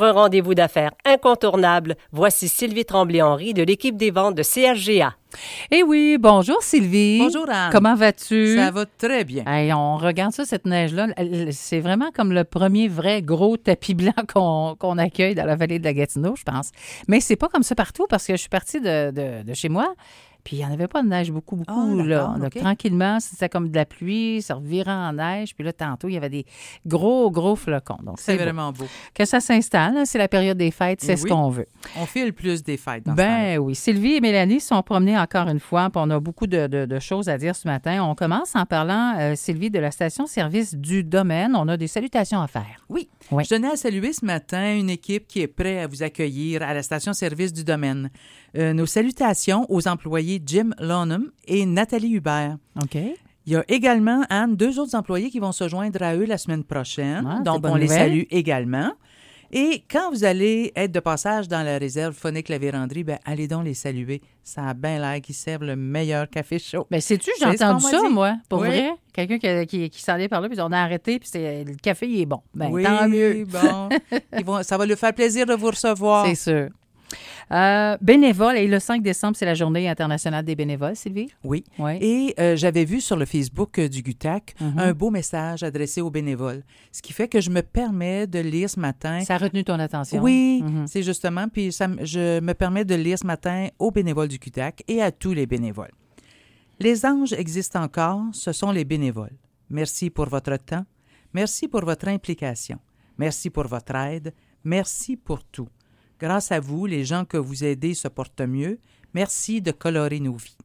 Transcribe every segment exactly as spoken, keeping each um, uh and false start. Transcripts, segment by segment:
un rendez-vous d'affaires incontournable, voici Sylvie Tremblay-Henry de l'équipe des ventes de C H G A. Eh oui, bonjour Sylvie. Bonjour Anne. Comment vas-tu? Ça va très bien. Hey, on regarde ça, cette neige-là. C'est vraiment comme le premier vrai gros tapis blanc qu'on qu'on accueille dans la vallée de la Gatineau, je pense. Mais c'est pas comme ça partout parce que je suis partie de, de, de chez moi. Puis, il n'y en avait pas de neige beaucoup, beaucoup. Oh, là. Donc, okay. tranquillement, c'était comme de la pluie, ça revirait en neige. Puis là, tantôt, il y avait des gros, gros flocons. Donc, c'est, c'est vraiment beau. beau. Que ça s'installe, c'est la période des fêtes, c'est et ce oui. qu'on veut. On file plus des fêtes dans Ben ce oui. Sylvie et Mélanie se sont promenées encore une fois, puis on a beaucoup de, de, de choses à dire ce matin. On commence en parlant, euh, Sylvie, de la station-service du domaine. On a des salutations à faire. Oui. oui. Je tenais à saluer ce matin une équipe qui est prête à vous accueillir à la station-service du domaine. Euh, nos salutations aux employés Jim Lonham et Nathalie Hubert. OK. Il y a également, Anne, deux autres employés qui vont se joindre à eux la semaine prochaine. Ah, donc, on nouvelle. les salue également. Et quand vous allez être de passage dans la réserve phonique La Vérandrie, ben allez donc les saluer. Ça a bien l'air qu'ils servent le meilleur café chaud. Bien, sais-tu, j'ai entendu ça, dit? moi, pour oui. vrai. Quelqu'un qui, qui, qui s'en allait par là, puis on a arrêté, puis c'est, le café, il est bon. Bien, oui, tant mieux. bon. Ils vont, ça va leur faire plaisir de vous recevoir. C'est sûr. Euh, bénévoles, et le cinq décembre, c'est la journée internationale des bénévoles, Sylvie? Oui. oui. Et euh, j'avais vu sur le Facebook euh, du G U T A C mm-hmm. un beau message adressé aux bénévoles, ce qui fait que je me permets de lire ce matin. Ça a retenu ton attention? Oui, mm-hmm. c'est justement, puis ça, je me permets de lire ce matin aux bénévoles du G U T A C et à tous les bénévoles. Les anges existent encore, ce sont les bénévoles. Merci pour votre temps, merci pour votre implication, merci pour votre aide, merci pour tout. Grâce à vous, les gens que vous aidez se portent mieux. Merci de colorer nos vies.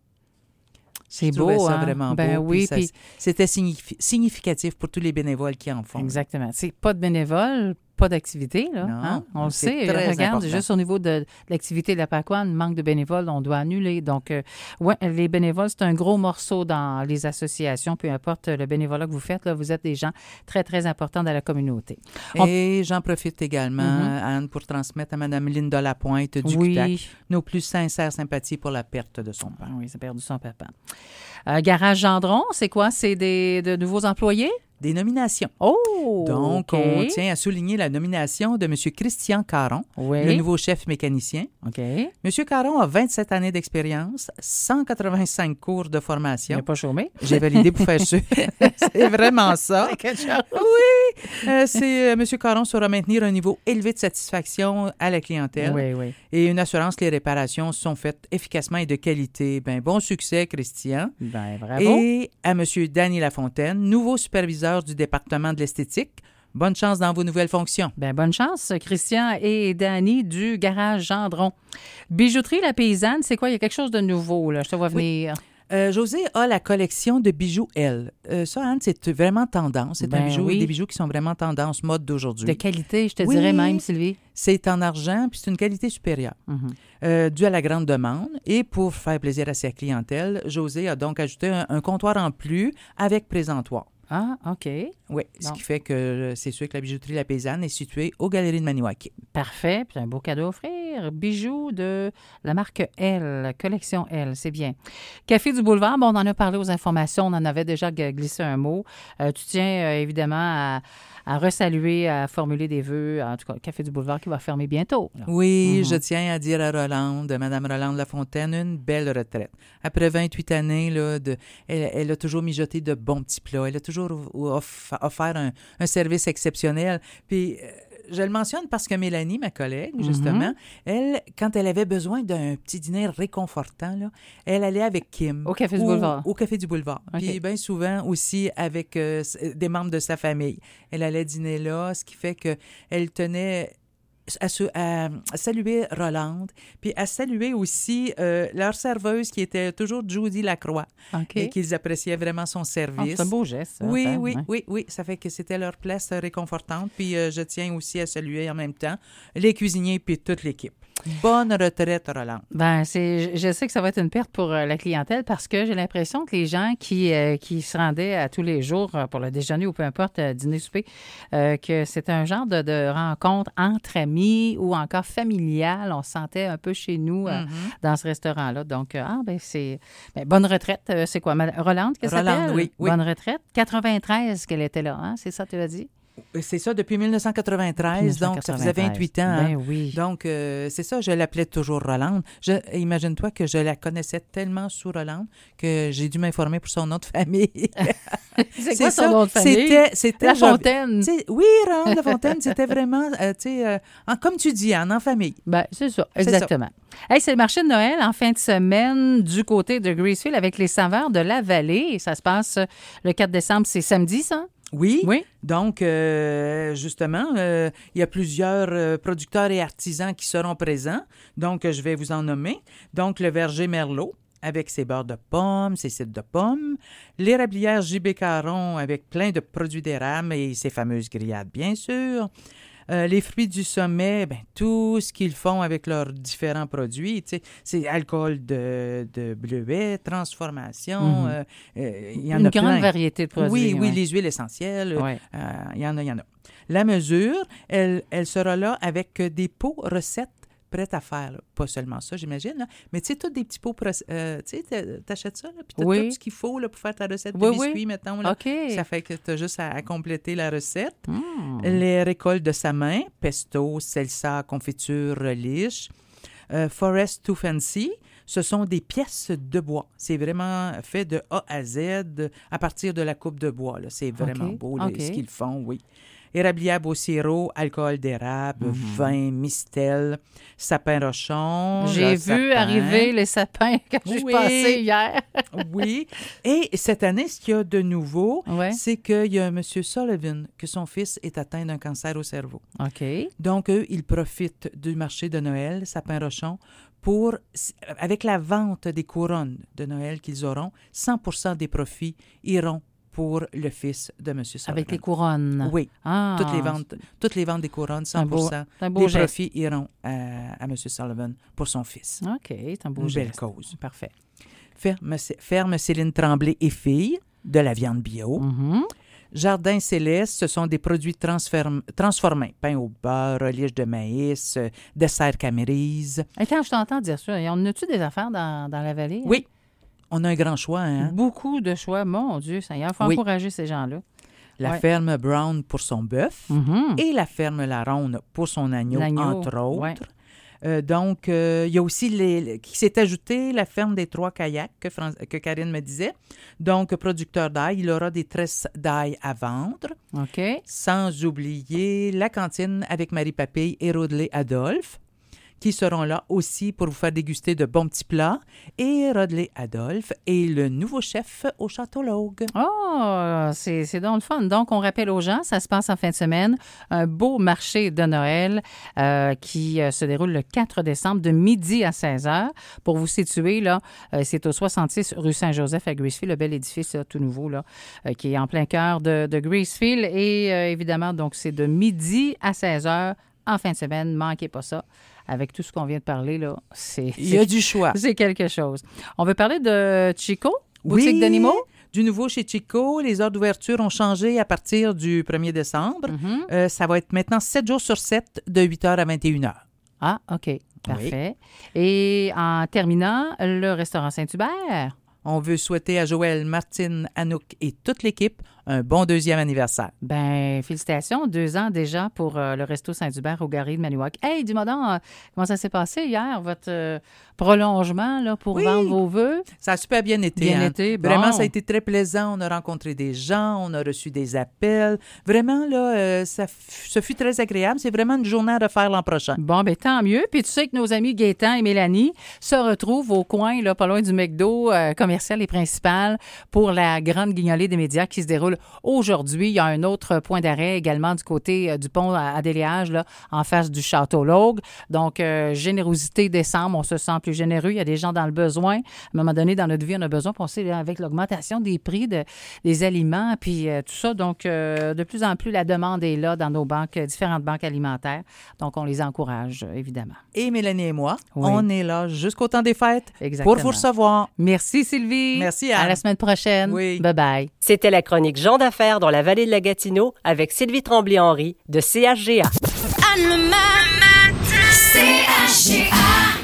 C'est Je beau, ça hein? vraiment ben beau. Oui, puis ça, puis... C'était signifi- significatif pour tous les bénévoles qui en font. Exactement. C'est pas de bénévoles, pas d'activité, là. Non, hein? On le sait. Très regarde, important. Juste au niveau de, de l'activité de la Pacoane, manque de bénévoles, on doit annuler. Donc, euh, ouais, les bénévoles, c'est un gros morceau dans les associations. Peu importe le bénévolat que vous faites, là, vous êtes des gens très, très importants dans la communauté. On... Et j'en profite également, mm-hmm. Anne, pour transmettre à Mme Linda Lapointe du oui. G U T A C nos plus sincères sympathies pour la perte de son père. Oui, il a perdu son papa. Euh, Garage Gendron, c'est quoi? C'est des de nouveaux employés? Des nominations. Oh! Donc, okay. on tient à souligner la nomination de M. Christian Caron, oui. le nouveau chef mécanicien. OK. M. Caron a vingt-sept années d'expérience, cent quatre-vingt-cinq cours de formation. Il n'a pas chômé. J'ai validé pour faire sûr. C'est vraiment ça. C'est quelque chose. Oui! Euh, c'est, euh, M. Caron saura maintenir un niveau élevé de satisfaction à la clientèle. Oui, oui. Et une assurance que les réparations sont faites efficacement et de qualité. Ben, bon succès, Christian. Ben, bravo. Et à M. Danny Lafontaine, nouveau superviseur du département de l'esthétique. Bonne chance dans vos nouvelles fonctions. Bien, bonne chance, Christian et Dany du Garage Gendron. Bijouterie La Paysanne, c'est quoi? Il y a quelque chose de nouveau, là. Je te vois venir. Oui. Euh, José a la collection de bijoux Elle. Euh, ça, Anne, c'est vraiment tendance. C'est ben un bijou, oui. des bijoux qui sont vraiment tendance mode d'aujourd'hui. De qualité, je te oui. dirais même, Sylvie. C'est en argent, puis c'est une qualité supérieure, mm-hmm. euh, due à la grande demande. Et pour faire plaisir à sa clientèle, José a donc ajouté un, un comptoir en plus avec présentoir. Ah, OK. Oui, ce qui fait que c'est sûr que la bijouterie La Paysanne est située aux Galeries de Maniwaki. Parfait. Puis un beau cadeau à offrir. Bijoux de la marque L, collection L, c'est bien. Café du Boulevard, bon, on en a parlé aux informations, on en avait déjà glissé un mot. Euh, tu tiens euh, évidemment à, à resaluer, à formuler des vœux, en tout cas, le Café du Boulevard qui va fermer bientôt. Là. Oui, mm-hmm. je tiens à dire à Rolande, Mme Rolande Lafontaine, une belle retraite. Après vingt-huit années, là, de, elle, elle a toujours mijoté de bons petits plats. Elle a toujours off, offert un, un service exceptionnel. Puis, je le mentionne parce que Mélanie, ma collègue, justement, mm-hmm. elle, quand elle avait besoin d'un petit dîner réconfortant, là, elle allait avec Kim. Au Café au, du Boulevard. Au Café du Boulevard. Okay. Puis, bien souvent aussi avec euh, des membres de sa famille. Elle allait dîner là, ce qui fait qu'elle tenait à, à, à saluer Rolande, puis à saluer aussi euh, leur serveuse qui était toujours Judy Lacroix, okay. et qu'ils appréciaient vraiment son service. Oh, c'est un beau geste. Ça, oui, hein, oui, ouais. oui, oui, ça fait que c'était leur place réconfortante, puis euh, je tiens aussi à saluer en même temps les cuisiniers puis toute l'équipe. Bonne retraite, Rolande. Ben, c'est, je sais que ça va être une perte pour euh, la clientèle parce que j'ai l'impression que les gens qui, euh, qui se rendaient à tous les jours euh, pour le déjeuner ou peu importe, euh, dîner, souper, euh, que c'est un genre de, de rencontre entre amis ou encore familiale. On se sentait un peu chez nous euh, mm-hmm. dans ce restaurant-là. Donc, euh, ah, ben, c'est. Ben, bonne retraite. Euh, c'est quoi? Rolande, qu'est-ce que ça s'appelle? Oui, oui. Bonne retraite. quatre-vingt-treize qu'elle était là, hein? C'est ça, tu l'as dit? C'est ça, depuis dix-neuf cent quatre-vingt-treize, donc ça faisait vingt-huit ans. Ben hein. oui. Donc, euh, c'est ça, je l'appelais toujours Rolande. Je, imagine-toi que je la connaissais tellement sous Rolande que j'ai dû m'informer pour son nom de famille. c'est quoi son ça, nom de famille? C'était, c'était La genre, Fontaine. Oui, Rolande La Fontaine, c'était vraiment, euh, tu sais, euh, en, comme tu dis, en, en famille. Ben, c'est ça, exactement. C'est, hey, c'est le marché de Noël en fin de semaine du côté de Gracefield avec les saveurs de la vallée. Ça se passe le quatre décembre, c'est samedi, ça? Oui. Oui. Donc, euh, justement, euh, il y a plusieurs euh, producteurs et artisans qui seront présents. Donc, je vais vous en nommer. Donc, le verger Merlot avec ses beurres de pommes, ses cidres de pommes. L'érablière J B Caron avec plein de produits d'érable et ses fameuses grillades, bien sûr. Euh, les fruits du sommet, ben, tout ce qu'ils font avec leurs différents produits, tu sais, c'est alcool de, de bleuet, transformation, Mm-hmm. euh, euh, il y en Une a grande plein. variété de produits. Oui, oui, ouais. les huiles essentielles, Ouais. euh, il y en a, il y en a. La mesure, elle, elle sera là avec des pots recettes prêtes à faire. Là. Pas seulement ça, j'imagine, là, mais tu sais, tous des petits pots, euh, tu sais, t'achètes ça, là, puis t'as oui. tout ce qu'il faut là, pour faire ta recette oui, de biscuits, oui. mettons. Là. OK. Ça fait que t'as juste à, à compléter la recette. Mm. Les récoltes de sa main, pesto, salsa, confiture, relish. Euh, Forest Too Fancy, ce sont des pièces de bois. C'est vraiment fait de A à Z à partir de la coupe de bois. Là. C'est vraiment OK. beau là, OK. ce qu'ils font, oui. Érablière au sirop, alcool d'érable, Mm-hmm. vin, mistel, sapin rochon. J'ai le vu sapin. arriver les sapins quand je suis Oui. passée hier. Oui. Et cette année, ce qu'il y a de nouveau, Ouais. c'est qu'il y a M. Sullivan, que son fils est atteint d'un cancer au cerveau. OK. Donc, eux, ils profitent du marché de Noël, Sapin-Rochon, pour, avec la vente des couronnes de Noël qu'ils auront, cent pour cent des profits iront pour le fils de M. Sullivan. Avec les couronnes. Oui. Ah, Toutes les ventes, toutes les ventes des couronnes, cent pour cent c'est un beau des geste. profits iront à, à M. Sullivan pour son fils. OK, c'est un beau Une geste. belle cause. Parfait. Ferme, ferme Céline Tremblay et filles, de la viande bio. Mhm. Jardin Céleste, ce sont des produits transferm- transformés. Pain au beurre, relish de maïs, euh, dessert camérise. Et quand je t'entends dire ça, on a-tu des affaires dans, dans la vallée? hein? Oui, on a un grand choix. Hein? Beaucoup de choix. Mon Dieu, ça y est, il faut Oui. encourager ces gens-là. La Ouais. ferme Brown pour son bœuf Mhm. et la ferme La Ronde pour son agneau, L'agneau, entre autres. ouais. Euh, donc, euh, il y a aussi les, les- qui s'est ajouté la ferme des Trois Kayaks que, Fran- que Karine me disait. Donc, producteur d'ail, il aura des tresses d'ail à vendre. OK. Sans oublier la cantine avec Marie Papille et Rodelé Adolphe, qui seront là aussi pour vous faire déguster de bons petits plats. Et Rodelé Adolphe est le nouveau chef au Château Logue. Oh, c'est, c'est donc le fun. Donc, on rappelle aux gens, ça se passe en fin de semaine, un beau marché de Noël euh, qui euh, se déroule le quatre décembre de midi à seize heures. Pour vous situer, là, euh, c'est au soixante-six rue Saint-Joseph à Gracefield, le bel édifice là, tout nouveau là, euh, qui est en plein cœur de, de Gracefield. Et euh, évidemment, donc, c'est de midi à seize heures en fin de semaine. Manquez pas ça. Avec tout ce qu'on vient de parler, là, c'est, Il y a c'est, du choix. c'est quelque chose. On veut parler de Chico, boutique Oui, d'animaux. du nouveau chez Chico. Les heures d'ouverture ont changé à partir du premier décembre. Mhm. Euh, ça va être maintenant sept jours sur sept, de huit heures à vingt et une heures. Ah, OK. Parfait. Et en terminant, le restaurant Saint-Hubert. On veut souhaiter à Joël, Martine, Anouk et toute l'équipe un bon deuxième anniversaire. Ben, félicitations. Deux ans déjà pour euh, le Resto Saint-Hubert au Gary de Maniwak. Hey, dis-moi donc, euh, comment ça s'est passé hier, votre euh, prolongement là, pour Oui. vendre vos vœux? Ça a super bien été. Bien hein. été, bon. Vraiment, ça a été très plaisant. On a rencontré des gens, on a reçu des appels. Vraiment, là, euh, ça f- ce fut très agréable. C'est vraiment une journée à refaire l'an prochain. Bon, ben tant mieux. Puis tu sais que nos amis Gaétan et Mélanie se retrouvent au coin, là, pas loin du McDo euh, commercial et principal pour la grande guignolée des médias qui se déroule aujourd'hui. Il y a un autre point d'arrêt également du côté euh, du pont à, à Déliage, là, en face du Château Logue. Donc, euh, générosité décembre, on se sent plus généreux. Il y a des gens dans le besoin. À un moment donné, dans notre vie, on a besoin, on sait, là, avec l'augmentation des prix de, des aliments, puis euh, tout ça. Donc, euh, de plus en plus, la demande est là dans nos banques, euh, différentes banques alimentaires. Donc, on les encourage, euh, évidemment. Et Mélanie et moi, Oui. on est là jusqu'au temps des fêtes Exactement. pour vous recevoir. Merci, Sylvie. Merci, À Anne. la semaine prochaine. Oui. Bye-bye. C'était la chronique Gens d'affaires dans la vallée de la Gatineau avec Sylvie Tremblay-Henry de C H G A. Anne le matin, C H G A.